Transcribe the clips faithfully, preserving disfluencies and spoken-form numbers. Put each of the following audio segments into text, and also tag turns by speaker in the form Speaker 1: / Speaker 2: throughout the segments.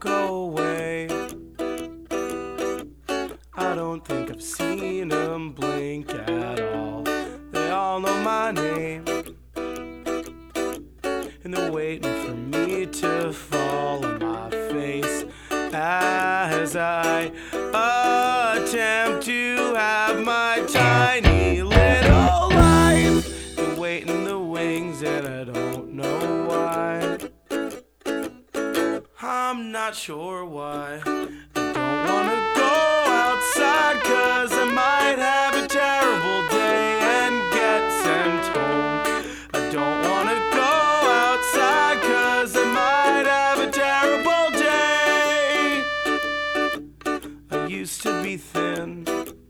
Speaker 1: go away. I don't think I've seen them blink at all. They all know my name, and they're waiting for me to fall on my face as I attempt to have my tiny little life. They're waiting in the wings and I don't know why. I'm not sure why. I don't wanna go outside, cause I might have a terrible day and get sent home. I don't wanna go outside, cause I might have a terrible day. I used to be thin,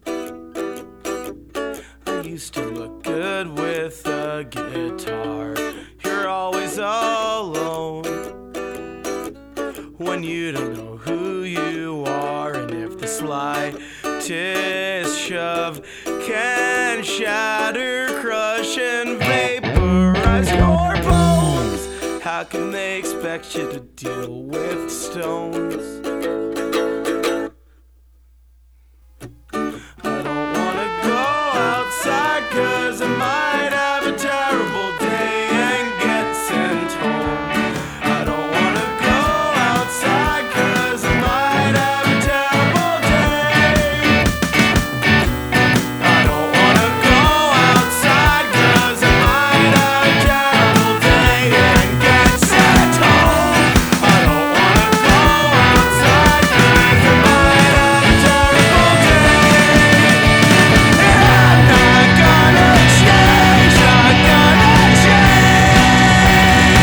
Speaker 1: I used to look good with a guitar. You're always alone when you don't know who you are, and if the slightest shove can shatter, crush, and vaporize your bones, how can they expect you to deal with stones? I don't wanna go outside, cause I might have a terrible day and get sent home. I don't wanna go outside, cause I might have a terrible day. I don't wanna go outside, cause I might have a terrible day and get sent home. I don't wanna go outside, cause I might have a terrible day. And I'm not gonna change, not gonna change.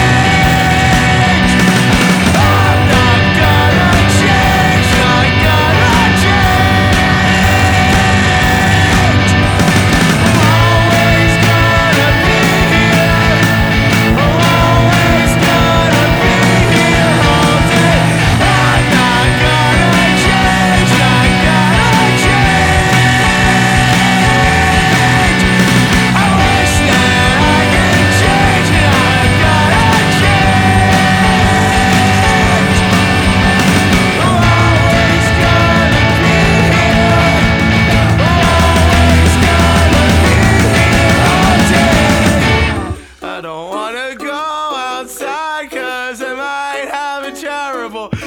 Speaker 1: I'm not gonna change, not gonna change. I'm always gonna be here. I'm always gonna be here all day. I'm not gonna change, not gonna change. I wish that I could change, not gonna change. I'm always gonna be here. I'm always gonna be here all day. I don't wanna go outside, cause I might have a terrible